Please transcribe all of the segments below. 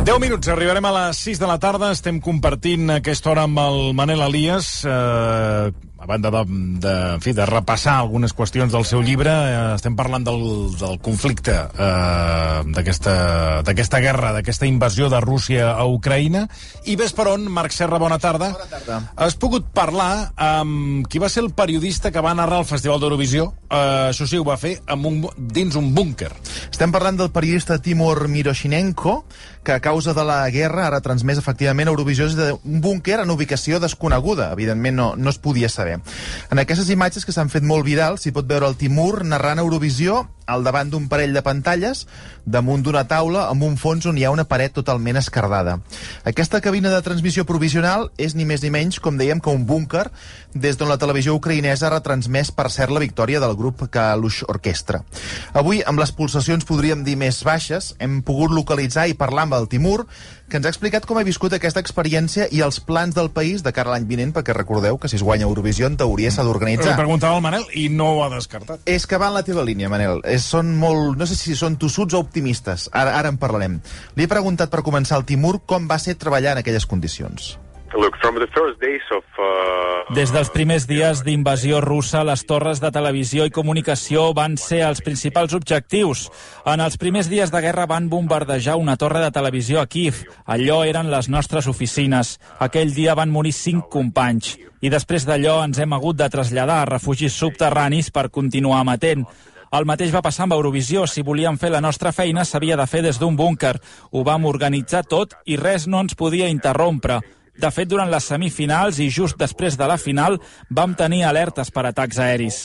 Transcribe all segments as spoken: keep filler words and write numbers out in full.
deu minuts, arribarem a les sis de la tarda. Estem compartint aquesta hora amb el Manel Elias, eh, a banda de, de, en fi, de repassar algunes qüestions del seu llibre. Eh, estem parlant del, del conflicte, eh, d'aquesta guerra, d'aquesta invasió de Rússia a Ucraïna. I ves per on, Marc Serra, bona tarda. Bona tarda. Has pogut parlar amb qui va ser el periodista que va narrar el Festival d'Eurovisió. Eh, això sí, ho va fer amb un, dins un búnquer. Estem parlant del periodista Timur Miroshinenko, que a causa de la guerra ara transmès efectivament Eurovisió és d'un búnquer en ubicació desconeguda. Evidentment no, no es podia saber. En aquestes imatges que s'han fet molt virals s'hi pot veure el Timur narrant Eurovisió al davant d'un parell de pantalles, damunt d'una taula amb un fons on hi ha una paret totalment esquerdada. Aquesta cabina de transmissió provisional és ni més ni menys, com dèiem, que un búnquer des d'on la televisió ucraïnesa ha retransmès, per cert, la victòria del grup Kalush Orquestra. Avui, amb les pulsacions, podríem dir, més baixes, hem pogut localitzar i parlar amb el Timur, que ens ha explicat com ha viscut aquesta experiència i els plans del país de cara a l'any vinent, perquè recordeu que si es guanya Eurovisió, en teoria s'ha d'organitzar. Li preguntava al Manel i no ho ha descartat. És que va en la teva línia, Manel. És, són molt, no sé si són tossuts o optimistes. Ara, ara en parlarem. Li he preguntat per començar al Timur com va ser treballar en aquelles condicions. Look, from the first days of, uh... Des dels primers dies d'invasió russa, les torres de televisió i comunicació van ser els principals objectius. En els primers dies de guerra van bombardejar una torre de televisió a Kíev. Allò eren les nostres oficines. Aquell dia van morir cinc companys. I després d'allò ens hem hagut de traslladar a refugis subterranis per continuar emetent. El mateix va passar amb Eurovisió. Si volíem fer la nostra feina, s'havia de fer des d'un búnquer. Ho vam organitzar tot i res no ens podia interrompre. De fet, durant les semifinals i just després de la final vam tenir alertes per atacs aeris.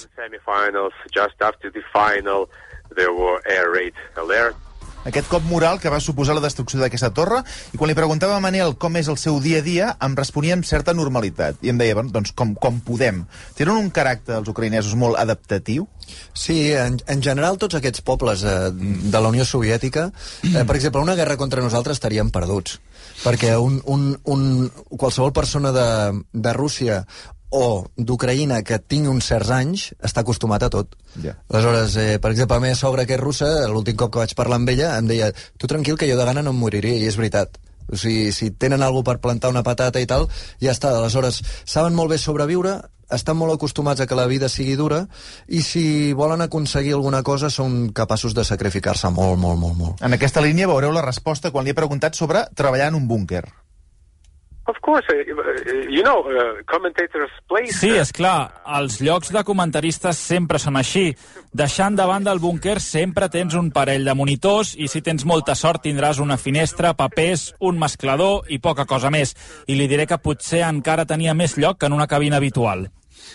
Aquest cop moral que va suposar la destrucció d'aquesta torre, i quan li preguntava a Manel com és el seu dia a dia, em responia amb certa normalitat. I em deia, bueno, doncs com, com podem. Tenen un caràcter, els ucraïnesos, molt adaptatiu? Sí, en, en general tots aquests pobles eh, de la Unió Soviètica, eh, per exemple, una guerra contra nosaltres estaríem perduts, perquè un, un, un, qualsevol persona de, de Rússia o d'Ucraïna que tingui uns certs anys està acostumat a tot. Yeah. Aleshores, eh, per exemple, la meva sogra, que és russa, l'últim cop que vaig parlar amb ella, em deia, tu tranquil, que jo de gana no em moriria, i és veritat. O sigui, si tenen alguna per plantar una patata i tal, ja està. Aleshores, saben molt bé sobreviure, estan molt acostumats a que la vida sigui dura, i si volen aconseguir alguna cosa són capaços de sacrificar-se molt, molt, molt, molt. En aquesta línia veureu la resposta quan li he preguntat sobre treballar en un búnquer. Of course, you know, commentators play... Sí, és clar, els llocs de comentaristes sempre són així. Deixant de banda el búnquer sempre tens un parell de monitors i si tens molta sort tindràs una finestra, papers, un mesclador i poca cosa més. I li diré que potser encara tenia més lloc que en una cabina habitual.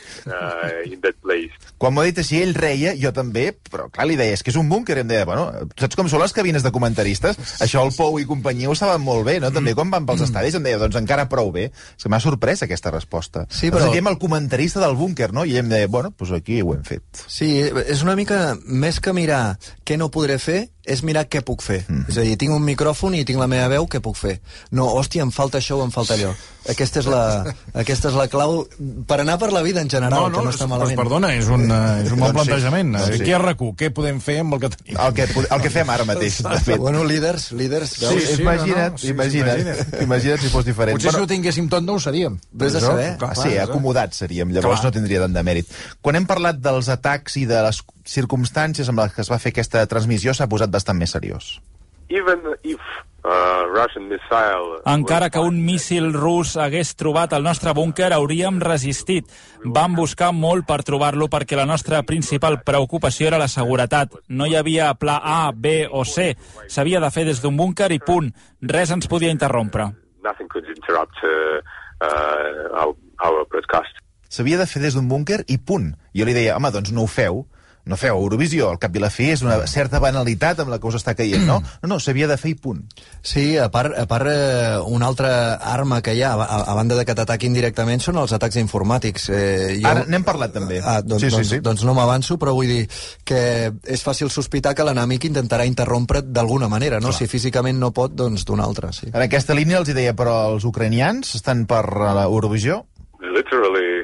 Uh, in that place. Quan m'ho ha dit així, ell reia, jo també, però clar, li deia, és que és un búnquer, i em deia, bueno, saps com són les cabines de comentaristes? Això el Pou i companyia ho saben molt bé, no? També quan van pels estadis em deia, doncs encara prou bé. És que m'ha sorprès aquesta resposta. Sí, però... Ens diem el comentarista del búnquer, no? I ell em deia, bueno, doncs aquí ho hem fet. Sí, és una mica més que mirar què no podré fer, és mirar què puc fer. Mm. És a dir, tinc un micròfon i tinc la meva veu, què puc fer? No, hòstia, em falta això o em falta allò. Aquesta és la, aquesta és la clau per anar per la vida en general, no, no, que no està malament. Doncs perdona, és un, és un bon doncs plantejament. Sí, doncs sí. Aquí a RAC u, què podem fer amb el que tenim? El que, el que fem ara mateix, de fet. Bueno, líders, líders. Sí, sí, imagina't, no, no, sí, imagina't, imagina't, imagina't si fos diferent. Potser si ho tinguéssim tot no ho seríem. Ves a saber. Clar, sí, acomodats seríem, llavors clar. No tindria tant de mèrit. Quan hem parlat dels atacs i de les circumstàncies amb les que es va fer aquesta transmissió, s'ha posat bastant més seriós. Even if uh, Russian missile... Encara que un míssil rus hagués trobat el nostre búnquer, hauríem resistit. Vam buscar molt per trobar-lo perquè la nostra principal preocupació era la seguretat. No hi havia pla A, B o C. S'havia de fer des d'un búnquer i punt. Res ens podia interrompre. Nothing could interrupt uh, uh, our, our broadcast. S'havia de fer des d'un búnquer i punt. Jo li deia, home, doncs no ho feu. No feu Eurovisió, al cap i la fi és una certa banalitat amb la que us està caient, no? No, no, s'havia de fer i punt. Sí, a part, a part eh, una altra arma que hi ha, a, a banda de que t'ataquin directament, són els atacs informàtics. Eh, jo... Ara n'hem parlat també. Ah, doncs, sí, sí, doncs, sí. doncs no m'avanço, però vull dir que és fàcil sospitar que l'enemic intentarà interrompre't d'alguna manera, no? Clar. Si físicament no pot, doncs d'una altra, sí. En aquesta línia els hi deia, però els ucranians estan per l'Eurovisió? Literally have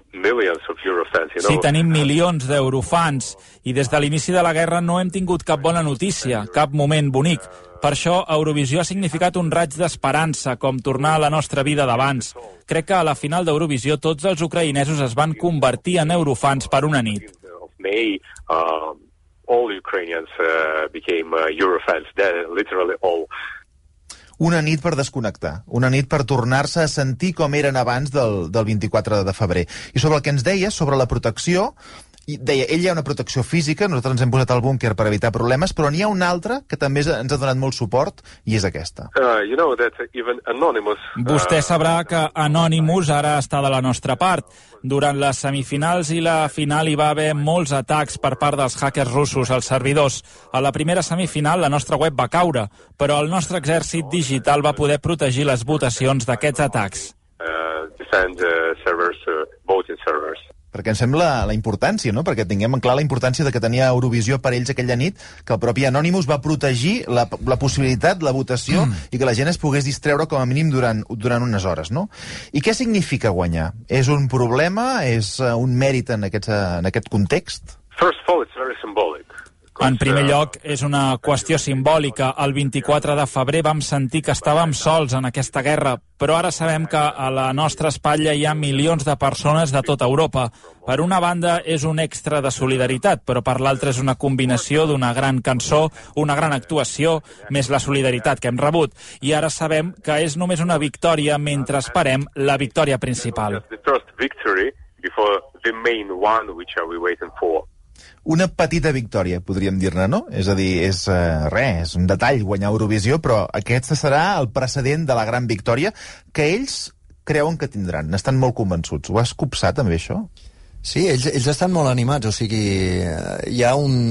millions of Eurofans, you know. Sí, tenim milions d'eurofans i des de l'inici de la guerra no hem tingut cap bona notícia, cap moment bonic. Per això, Eurovisió ha significat un raig d'esperança, com tornar a la nostra vida d'abans. Crec que a la final d'Eurovisió tots els ucraïnesos es van convertir en eurofans per una nit. May, uh, all Ukrainians uh, became uh, Eurofans, literally all. Una nit per desconnectar, una nit per tornar-se a sentir com eren abans del, del vint-i-quatre de febrer. I sobre el que ens deia, sobre la protecció, i deia, ell hi ha una protecció física, nosaltres ens hem posat al búnquer per evitar problemes, però n'hi ha una altra que també ens ha donat molt suport, i és aquesta. Uh, you know that even Anonymous, uh... Vostè sabrà que Anonymous ara està de la nostra part. Durant les semifinals i la final hi va haver molts atacs per part dels hackers russos als servidors. A la primera semifinal la nostra web va caure, però el nostre exèrcit digital va poder protegir les votacions d'aquests atacs. Uh, defend uh, servers, uh, voting servers. Perquè em sembla la importància, no? Perquè tinguem en clar la importància de que tenia Eurovisió per ells aquella nit, que el propi Anonymous va protegir la, la possibilitat, la votació, mm. i que la gent es pogués distreure com a mínim durant, durant unes hores, no? I què significa guanyar? És un problema? És uh, un mèrit en aquest, uh, en aquest context? First of all, it's very symbolic. En primer lloc, és una qüestió simbòlica. El vint-i-quatre de febrer vam sentir que estàvem sols en aquesta guerra, però ara sabem que a la nostra espatlla hi ha milions de persones de tota Europa. Per una banda, és un extra de solidaritat, però per l'altra és una combinació d'una gran cançó, una gran actuació, més la solidaritat que hem rebut. I ara sabem que és només una victòria mentre esperem la victòria principal. The first victory before the main one, which are we waiting for. Una petita victòria, podríem dir-ne, no? És a dir, és uh, res, és un detall guanyar Eurovisió, però aquest serà el precedent de la gran victòria que ells creuen que tindran. N'estan molt convençuts. Ho has copsat, també, això? Sí, ells, ells estan molt animats, o sigui, hi ha un,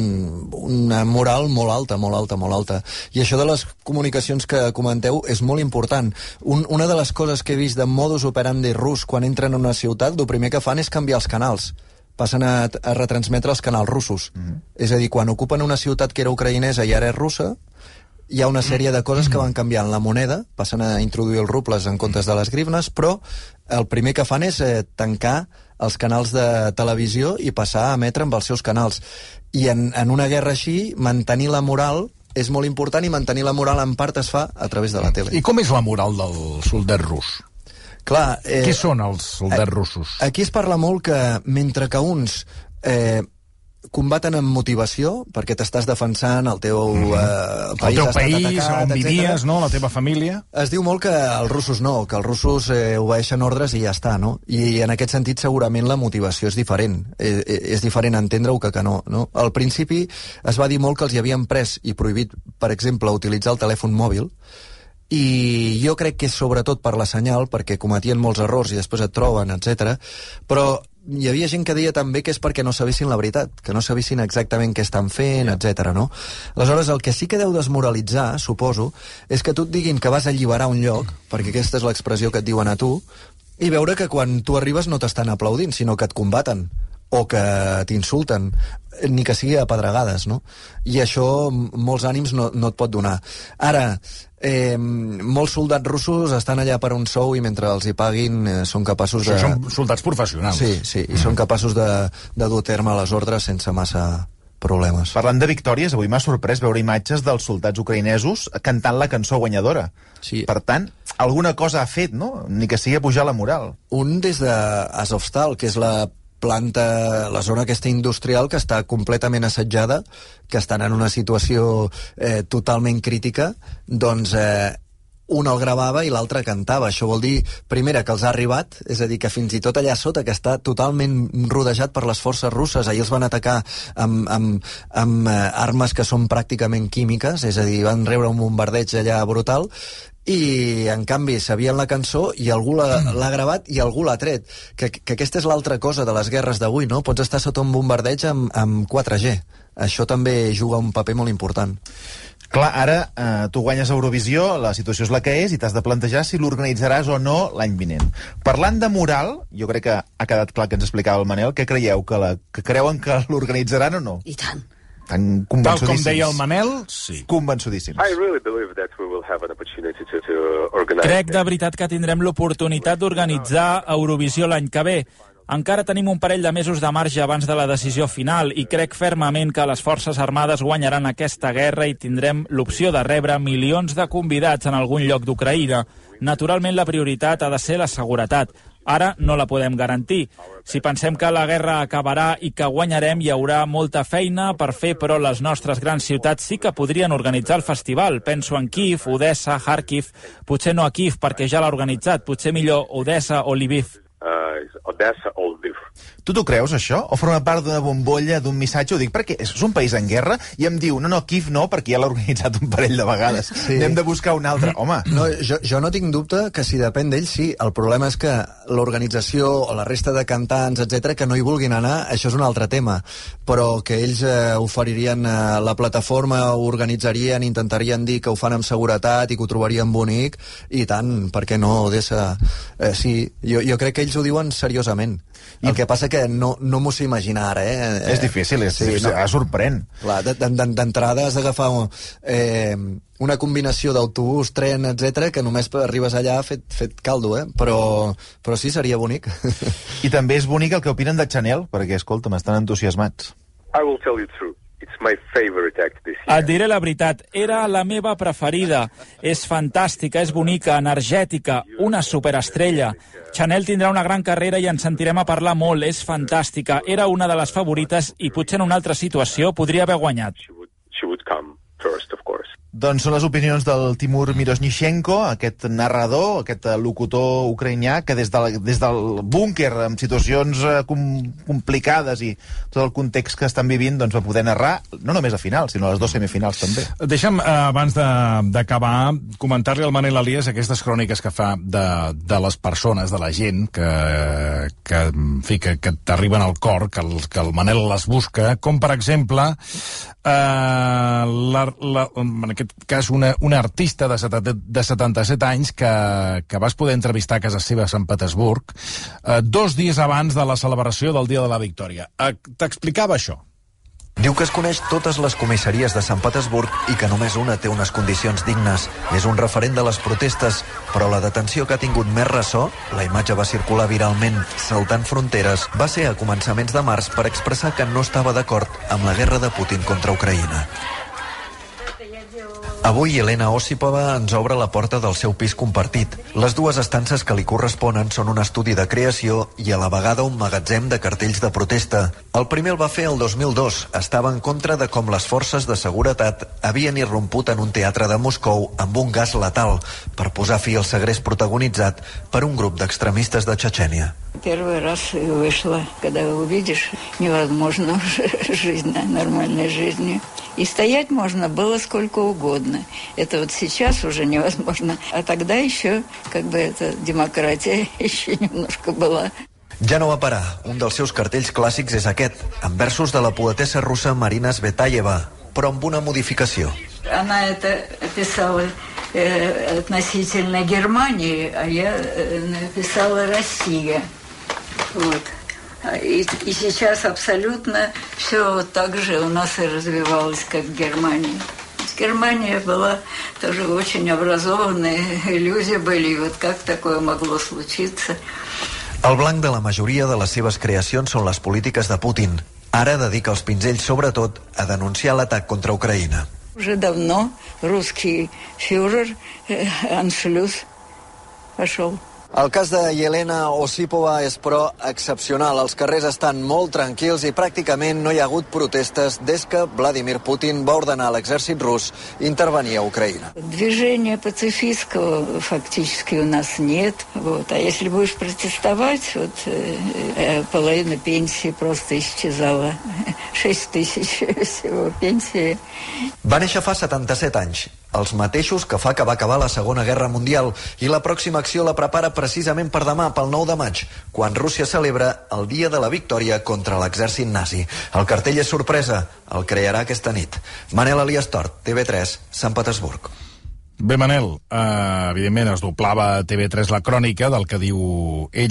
una moral molt alta, molt alta, molt alta. I això de les comunicacions que comenteu és molt important. Un, una de les coses que he vist de modus operandi rus quan entren en una ciutat, el primer que fan és canviar els canals. Passen a, a retransmetre els canals russos. Mm-hmm. És a dir, quan ocupen una ciutat que era ucraïnesa i ara és russa, hi ha una sèrie de coses que van canviant la moneda, passen a introduir els rubles en comptes de les grivnes, però el primer que fan és eh, tancar els canals de televisió i passar a emetre amb els seus canals. I en, en una guerra així, mantenir la moral és molt important, i mantenir la moral en part es fa a través de la tele. I com és la moral del soldat rus? Clar, eh, Qui són els soldats russos? Aquí es parla molt que mentre que uns eh, combaten amb motivació, perquè t'estàs defensant, el teu mm. eh, país, el teu país, atacat, on vivies, no? La teva família. Es diu molt que els russos no, que els russos eh, obeeixen ordres i ja està, no? I en aquest sentit segurament la motivació és diferent. Eh, és diferent entendre-ho que que no, no? Al principi es va dir molt que els hi havien pres i prohibit, per exemple, utilitzar el telèfon mòbil, i jo crec que és sobretot per la senyal, perquè cometien molts errors i després et troben, etcètera. Però hi havia gent que deia també que és perquè no sabessin la veritat, que no sabessin exactament què estan fent, etcètera. No? Aleshores, el que sí que deu desmoralitzar, suposo, és que tu et diguin que vas a alliberar un lloc, perquè aquesta és l'expressió que et diuen a tu, i veure que quan tu arribes no t'estan aplaudint, sinó que et combaten, o que t'insulten, ni que sigui a pedregades, no? I això molts ànims no, no et pot donar. Ara, eh, molts soldats russos estan allà per un sou i mentre els hi paguin eh, són capaços de... Són soldats professionals. Sí, sí, i mm. són capaços de, de dur a terme les ordres sense massa problemes. Parlant de victòries, avui m'ha sorprès veure imatges dels soldats ucraïnesos cantant la cançó guanyadora. Sí. Per tant, alguna cosa ha fet, no? Ni que sigui a pujar la moral. Un des de Azovstal, que és la planta, la zona aquesta industrial que està completament assetjada, que estan en una situació eh, totalment crítica, doncs eh, un el gravava i l'altre cantava. Això vol dir, primera, que els ha arribat, és a dir, que fins i tot allà sota, que està totalment rodejat per les forces russes, ahir els van atacar amb, amb, amb eh, armes que són pràcticament químiques, és a dir, van rebre un bombardeig allà brutal, i en canvi sabien la cançó i algú l'ha gravat i algú l'ha tret, que, que aquesta és l'altra cosa de les guerres d'avui, no? Pots estar sota un bombardeig amb, amb quatre G, això també juga un paper molt important. Clar, ara eh, tu guanyes Eurovisió, la situació és la que és i t'has de plantejar si l'organitzaràs o no l'any vinent. Parlant de moral, jo crec que ha quedat clar que ens explicava el Manel, què creieu? Que, la, que creuen que l'organitzaran o no? I tant. Tan Tal com deia el Manel, sí. Convençudíssims. I really believe that we will have an opportunity to, to organize. Crec de veritat que tindrem l'oportunitat d'organitzar Eurovisió l'any que ve. Encara tenim un parell de mesos de marge abans de la decisió final i crec fermament que les forces armades guanyaran aquesta guerra i tindrem l'opció de rebre milions de convidats en algun lloc d'Ucraïna. Naturalment, la prioritat ha de ser la seguretat. Ara no la podem garantir. Si pensem que la guerra acabarà i que guanyarem, hi haurà molta feina per fer, però les nostres grans ciutats sí que podrien organitzar el festival. Penso en Kyiv, Odessa, Kharkiv. Potser no a Kyiv, perquè ja l'ha organitzat. Potser millor Odessa o Lviv. Uh, Odessa or Lviv. Tu t'ho creus, això? O forma part d'una bombolla, d'un missatge? Ho dic perquè és un país en guerra i em diu, no, no, Kyiv no, perquè ja l'ha organitzat un parell de vegades. Sí. N'hem de buscar un altre. Home. No, jo, jo no tinc dubte que si depèn d'ell, sí. El problema és que l'organització o la resta de cantants, etcètera, que no hi vulguin anar, això és un altre tema. Però que ells eh, oferirien eh, la plataforma, ho organitzarien, intentarien dir que ho fan amb seguretat i que ho trobarien bonic, i tant, per què no, Odessa? Eh, sí, jo, jo crec que ells ho diuen seriosament. El que passa que no, no m'ho sé imaginar ara, eh? És difícil, és, sí, no. sorprèn. Clar, d'entrada has d'agafar eh, una combinació d'autobús, tren, etcètera, que només arribes allà fet, fet caldo, eh? Però, però sí, seria bonic. I també és bonic el que opinen de Chanel, perquè, escolta, m'estan entusiasmats. I will tell you the truth. It's my favorite act this year. Et diré la veritat, era la meva preferida. És fantàstica, és bonica, energètica, una superestrella. Chanel tindrà una gran carrera i ens sentirem a parlar molt, és fantàstica. Era una de les favorites i potser en una altra situació podria haver guanyat. She would, she would come first, of course. Doncs són les opinions del Timur Miroshnichenko, aquest narrador, aquest locutor ucraïnià, que des, de, des del búnquer, amb situacions eh, com, complicades i tot el context que estan vivint, doncs va poder narrar, no només a final, sinó a les dues semifinals també. Deixa'm, eh, abans d'acabar, comentar-li al Manel Elias aquestes cròniques que fa de, de les persones, de la gent, que, que, en fi, que, que t'arriben al cor, que el, que el Manel les busca, com per exemple, eh, la, la, en aquest cas una, una artista de, setanta, de setanta-set anys que, que vas poder entrevistar a casa seva a Sant Petersburg eh, dos dies abans de la celebració del Dia de la Victòria. Eh, T'explicava això. Diu que es coneix totes les comissaries de Sant Petersburg i que només una té unes condicions dignes. És un referent de les protestes, però la detenció que ha tingut més ressò, la imatge va circular viralment saltant fronteres, va ser a començaments de març per expressar que no estava d'acord amb la guerra de Putin contra Ucraïna. Avui Elena Osipova ens obre la porta del seu pis compartit. Les dues estances que li corresponen són un estudi de creació i a la vegada un magatzem de cartells de protesta. El primer el va fer el dos mil dos. Estava en contra de com les forces de seguretat havien irromput en un teatre de Moscou amb un gas letal per posar fi al segrest protagonitzat per un grup d'extremistes de Txetxènia. Первый раз вышла, когда увидишь, невозможно жить нормальной жизнью. И стоять можно было сколько угодно. Это вот сейчас уже невозможно. А тогда еще, как бы, эта демократия еще немножко была. Ja no va parar. Un dels seus cartells clàssics és aquest, amb versos de la poetessa russa Marina Tsvetaeva, però amb una modificació. Она это писала э, относительно Германии, а я э, написала Россия. Вот. И, и сейчас абсолютно все так же у нас и развивалось, как в Германии. Германия была тоже очень образованная, люди были, и вот как такое могло случиться. El blanc de la majoria de les seves creacions són les polítiques de Putin. Ara dedica els pinzells, sobretot, a denunciar l'atac contra Ucraïna. Уже давно русский фюрер аншлюз пошел. El cas de Yelena Osipova és, però, excepcional. Els carrers estan molt tranquils i pràcticament no hi ha hagut protestes des que Vladimir Putin va ordenar a l'exèrcit rus intervenir a Ucraïna. Движения пацифистского фактически у нас нет. Вот. А если будешь протестовать, вот, э, половина пенсии просто исчезала. шесть тысяч всего пенсии. Va néixer fa setanta-set anys, els mateixos que fa que va acabar la Segona Guerra Mundial, i la pròxima acció la prepara precisament per demà, pel nou de maig, quan Rússia celebra el Dia de la Victòria contra l'exèrcit nazi. El cartell és sorpresa, el crearà aquesta nit. Manel Elias Tort, T V tres, Sant Petersburg. Bé, Manel, eh, evidentment es doblava a T V tres la crònica del que diu ella,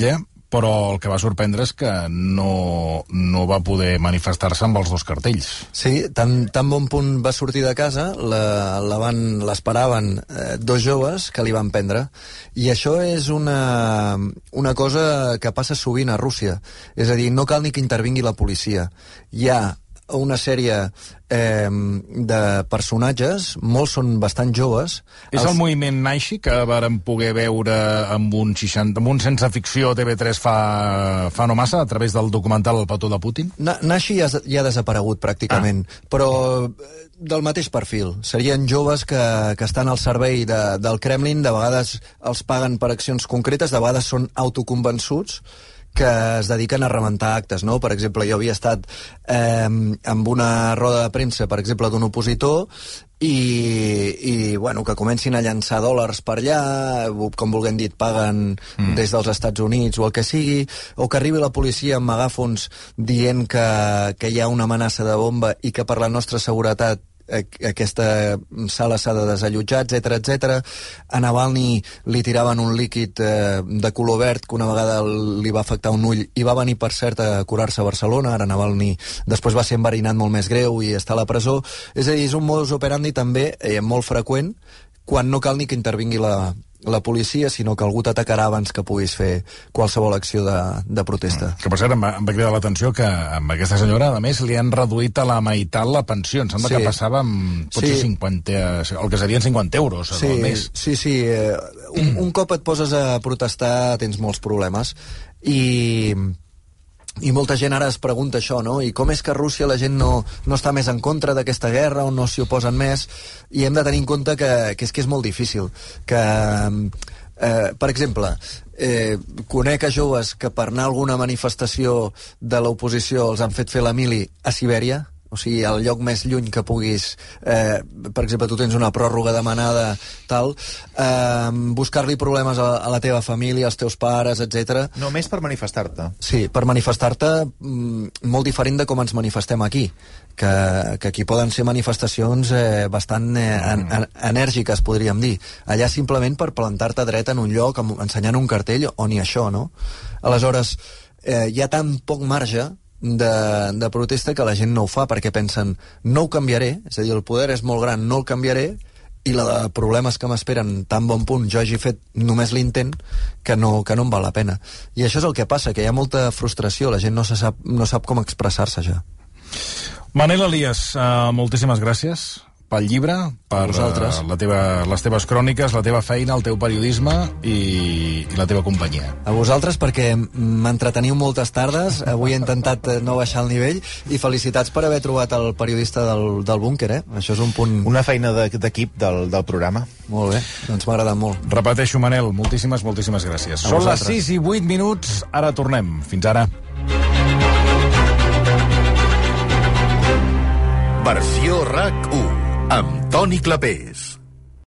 però el que va sorprendre és que no, no va poder manifestar-se amb els dos cartells. Sí, tan, tan bon punt va sortir de casa, la, la van, l'esperaven eh, dos joves que li van prendre. I això és una, una cosa que passa sovint a Rússia. És a dir, no cal ni que intervingui la policia. Hi ha una sèrie eh, de personatges, molts són bastant joves. És els... el moviment Naixi que vàrem poder veure amb un, seixanta, amb un sense ficció T V tres fa, fa no massa, a través del documental El petó de Putin? Na Naixi ja, ja ha desaparegut pràcticament, ah. però del mateix perfil. Serien joves que, que estan al servei de, del Kremlin, de vegades els paguen per accions concretes, de vegades són autoconvençuts, que es dediquen a rebentar actes, no? Per exemple, jo havia estat eh, amb una roda de premsa, per exemple, d'un opositor, i, i bueno, que comencin a llançar dòlars per allà, com vulguem dir, paguen mm. des dels Estats Units o el que sigui, o que arribi la policia amb megàfons dient que, que hi ha una amenaça de bomba i que per la nostra seguretat aquesta sala s'ha de desallotjar, etcètera, etcètera. A Navalny li tiraven un líquid eh, de color verd que una vegada li va afectar un ull i va venir, per cert, a curar-se a Barcelona. Ara Navalny després va ser enverinat molt més greu i està a la presó. És a dir, és un modus operandi també eh, molt freqüent, quan no cal ni que intervingui la, la policia, sinó que algú t'atacarà abans que puguis fer qualsevol acció de, de protesta. Que per cert, em va, em va cridar l'atenció que amb aquesta senyora, a més, li han reduït a la meitat la pensió. Em sembla sí. que passava amb potser sí. cinquanta, el que serien cinquanta euros sí, al mes. Sí, sí. Eh, un, un cop et poses a protestar tens molts problemes. I... I molta gent ara es pregunta això, no? I com és que a Rússia la gent no, no està més en contra d'aquesta guerra o no s'hi oposen més? I hem de tenir en compte que, que és que és molt difícil. Que, eh, per exemple, eh, conec a joves que per anar a alguna manifestació de l'oposició els han fet fer la mili a Sibèria, o sigui, al lloc més lluny que puguis, eh, per exemple, tu tens una pròrroga demanada, tal, eh, buscar-li problemes a, a la teva família, als teus pares, etcètera. Només per manifestar-te. Sí, per manifestar-te, molt diferent de com ens manifestem aquí, que, que aquí poden ser manifestacions eh, bastant eh, en, en, enèrgiques, podríem dir. Allà simplement per plantar-te dret en un lloc, ensenyant un cartell, o ni això, no? Aleshores, eh, hi ha tan poc marge De, de protesta que la gent no ho fa perquè pensen, no ho canviaré, és a dir, el poder és molt gran, no el canviaré, i la de problemes que m'esperen tan bon punt, jo hagi fet només l'intent, que no, que no em val la pena. I això és el que passa, que hi ha molta frustració, la gent no, se sap, no sap com expressar-se ja. Manel Elias, uh, moltíssimes gràcies pel llibre, per uh, la teva, les teves cròniques, la teva feina, el teu periodisme i, i la teva companyia. A vosaltres, perquè m'entreteniu moltes tardes, avui he intentat no baixar el nivell, i felicitats per haver trobat el periodista del, del búnquer, eh? Això és un punt... Una feina d'equip del, del programa. Molt bé, doncs m'ha agradat molt. Repeteixo, Manel, moltíssimes, moltíssimes gràcies. A Són vosaltres. Les sis i vuit minuts, ara tornem. Fins ara. Versió RAC u amb Toni Clapés.